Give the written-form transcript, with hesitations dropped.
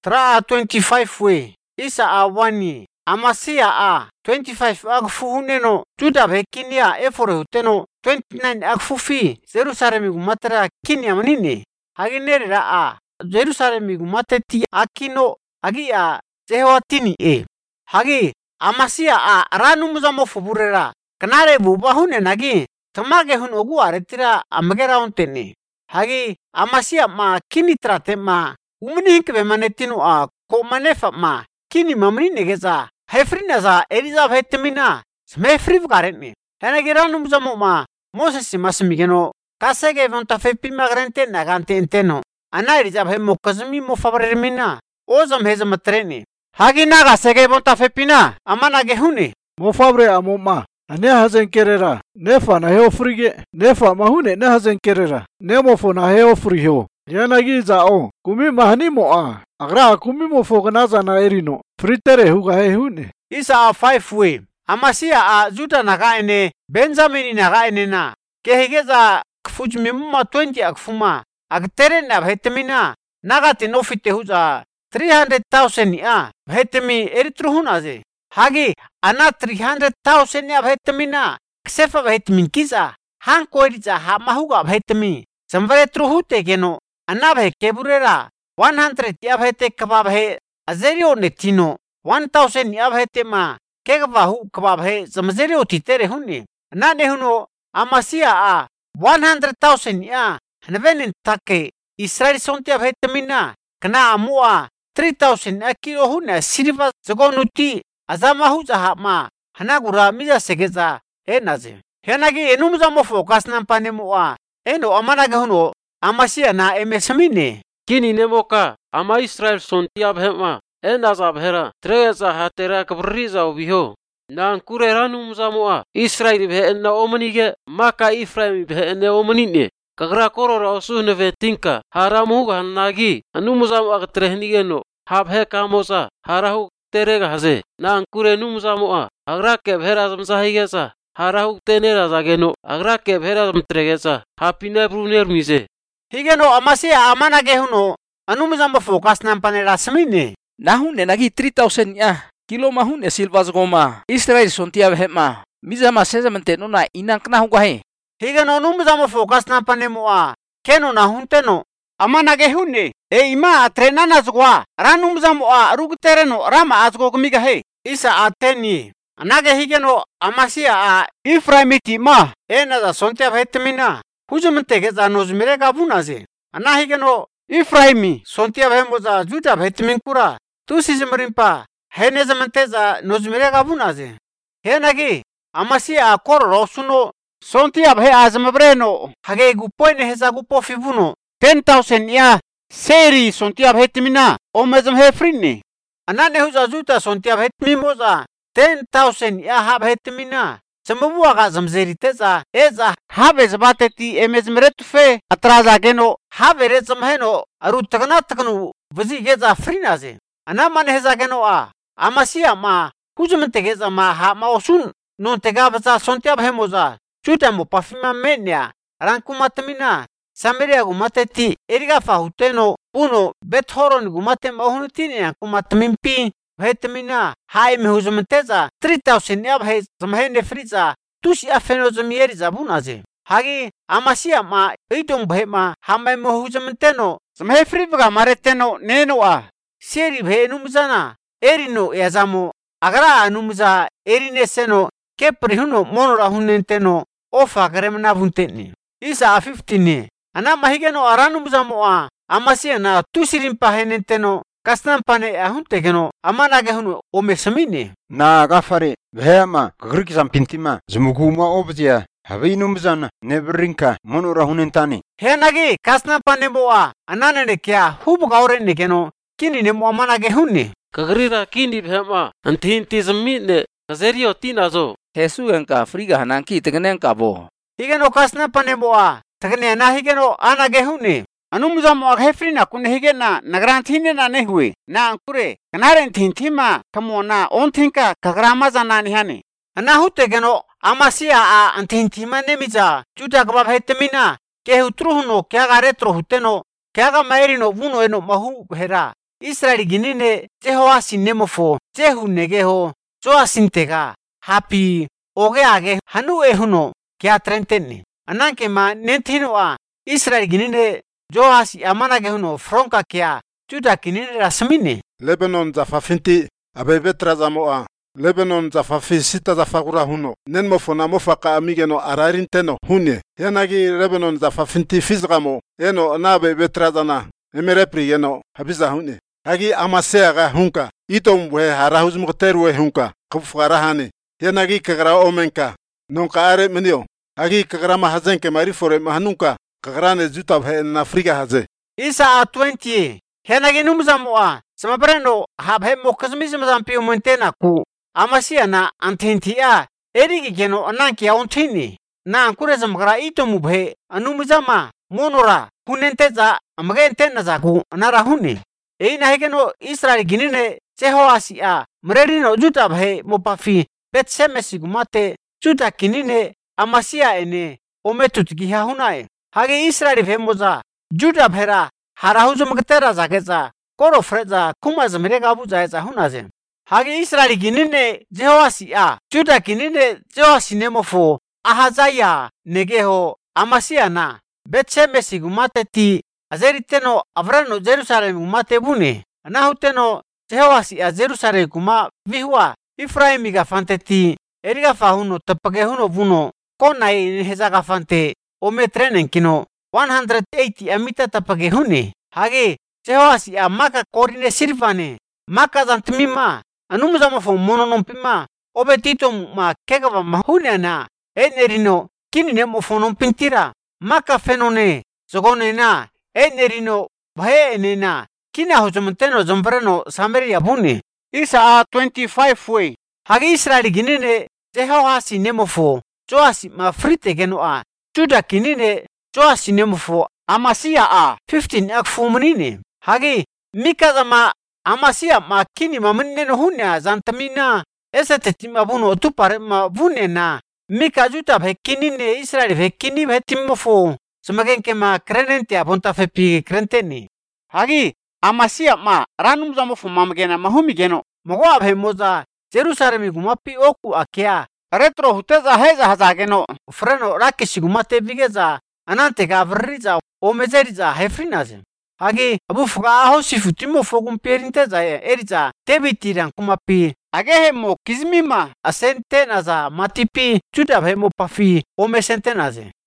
Tra 25 we. Isa awani. Amasia 25 agfuhuneno. Juda be kinia efore huteno. 29 agfufi. Jerusalem matera kinia manini. Haginera Jerusalem mateti akino. Hagia Jehowatini Hagi Amasia ranumuzamo fuburera. Kanare bubahune nagi. Tamage hun ogu aretira amagera ontene. Hagi Amasia kini trate umini hinkbe manetinu ko manefa kini mamni negeza. Hefrina za Eliza vetemina. Smefriv garene. Hanagira numzamo Moses masmigeno. Kasege vonta fepi magrante nagante enteno. Ana Eliza hemo kazmi mo fabremina. Ozam heza matrene. Hagi naga sege vonta fepina. Amana gehune. Mo fabre amoma. Ane hazen kerera. Nefa na heo frige. Nefa mahune ne hazen kerera. Nemofo na heo friheo. Yanagi zao. Kumi mahani mo Agra kumi mo foganaza na erino. Fritere huga hune. Isa 5 we. Amasia Juda naga ene. Benjamin naga ene na. Kehigeza kfujmimuma 20 akfuma. Agtere na bhetemina. Naga tinofite huza. 300,000 bhetemi eritruhunaze. Hagi ana 300,000 bhetemina. Ksefa bhetemin kiza. Hanko eriza hamahuga bhetemi. Samvare truhute geno. Ana keburera. 100 bhete kababhe. Azerio netino. 1,000 bhetema. Kegabahu kababhe. Zamzerio titere huni. Nane huno. Amasia 100,000 Hanavenin take. Israel sontia bhetemina. Kana amua. 3,000 kilo huna silva zagonuti azama huza hanagura miza segeza enaze henagi enumza mo focus nampane mo eno amanaga huno Amasia na emesamine kini nemoka ama Israel sontia bhema enaza bhera treza hatera kabriza obiho nan kurera numza mo Israel bhe enna omanige maka Ephraim bhe enne omanine kagra korora osuhne vetinka haramu ganagi anumuzam agtrehnigeno habhe kamosa harahu terega hase nan kure numuzam agrake bhera zamsahigesa harahu tenera zageno agrake bhera zamtregesa hapine bruner mise higeno Amasia amanage huno anumuzam focus nampane rasmine nahune nagi 3,000 kilo mahune silvas goma Israel sontia bhema mizama sezamente nona inakna hugahe higeno numuzam focus nampane mo keno na hunteno amanage hune ima trenana zgwa ranumzam rugtereno rama azgo kumiga he isa ateni anage higeno Amasia Ephraimiti ena da sontia bhetemina hujumte geza nozmire gabunaze ana higeno Ephraimi sontia bhemoza Juda bhetemin kura tusizimrimpa henezamanteza nozmire gabunaze henagi Amasia kororo suno sontia bhe azmabreno hage gupoine heza gupo fibuno 10,000 seri sontia bhetemina omezam hefrinne anane huza Juda sontia bhetmimoza 10,000 bhetemina sambuwa ga zamzeriteza eza habe bateti emezmretfe atraza geno habe rezamheno arutagna taknu vazi geza frinaze anamane heza geno Amasia hujumte geza osun non tega baza sontia bhemoza Juda mo pafima menya rankumatmina Samaria gumateti eriga fahuteno uno bethoron gumate mahunutini kumatmimpi bhetemina hai mehuzumteza 3,000 bhe zamhene friza tusi afeno zamieri zabunaze hagi Amasia idum bhema hamai mehuzumteno zamhe friga mareteno neno seri bhe numzana erino yazamo agra anumza erineseno keprihuno monora hunenteno ofa garemna bunteni isa 15 ana mahigeno aranumzamo Amasia na tusirimpa henenteno kasnampane ahuntegeno amanage hunu omesamine na gafare bhema grikisam pintima zmuguma objia habinumzana nebrinka monora hunentani henagi kasnampane mo ananene kya hub gaurenne geno kini ne mo amanage hunne kagrira kini bhema antinti zamine kazerio tinazo Jesuenka friga hananki tegnenka bo higeno kasnampane mo tagne na higeno anage hunne anumzamo hefrina kun higena nagrantine na nehwe na ankure kanaren tintima kamona onthinka kagrama zanani hane ana hutegeno Amasia antintima nemiza Juda gaba bhetemina ke hutruhuno kya garetro huteno kya ga mairino vuno eno mahu hera Israeli ginine Jehoasin nemofo Jehu negeho Joasin tega happy oge age hanu ehuno kya trenteni ananke ma nentino a Israeli ginine Joasi amana gehuno fronka kya Juda ginine rasmine Lebanon za fafinti abebetra za moa Lebanon za fafi sita za fagura huno nenmofo na mofaka amigeno ararinteno hunye yanagi Lebanon za fafinti fizgamo eno na abebetra za na emerepri yeno habiza hunye hagi amasea hunka itombwe harahuz mukterwe hunka kufgarahani yanagi kagra omenka nonka are menio hagi kagra mahazenke marifore mahanunka kagrane zutab he in Afrika haze Isa 20 yanagi numzamoa samabreno habhe mokazmizm zampio montena ku amasia na antentia erigi geno ananki ontini na ankure zamgra itomubhe anumzama monora hunenteza amagentena zaku anarahuni Eina hegeno Israel ginine Jehoasia mrerino juta bhe mopafi betsemesi gumate juta kinine amasia ene ometut giha hunae hage Israel bhe moza juta bhera harahuzo magtera zageza koro freza kumaz mirega buzaeza hunaze hage Israel ginine Jehoasia juta kinine Jehoasine mofo ahazaya negeho amasia na betsemesi gumate ti Azeriteno avrano Jerusalem gumate bune anahuteno Jehoasi a Jerusalem guma vihua Efraim ga fanteti eriga fahuno tapage huno buno kona heza ga fante ometrenen kino 180 amita tapage hune hage Jehoasi a maka korine sirvane maka zantmima anumzama fo mononompima obetito ma kegava mahunana enerino kinine mofonon pintira maka fenone zogonena Enerino bhae enena kina hojomteno zombreno Samaria bune Isa 25 way hagi Israeli ginine Jehoasi nemofo Joasi ma frite geno a Juda kinine Joasi nemofo Amasia a 15 akfumunine hagi mikazama Amasia ma kini mamneno hunya zantamina esetetima buno tupare ma bunena mika Juda bhe kinine Israeli bhe kini bhe timofo Semagenke ma krenente abonta fepi krenteni. Hagi amasia ma ranum zamo fumamgena mahumigeno. Mogo abhe moza Jerusalem gumapi oku akia. Retro huteza heza hazageno. Freno rakishi gumate vigeza. Anante gavririza omezeriza hefrinaze. Hagi abu fuga aho sifutimo fogum perinteza eriza tebitiran kumapi. Agehemo kizmima asentenaza matipi juda hemo pafi omesentenaze.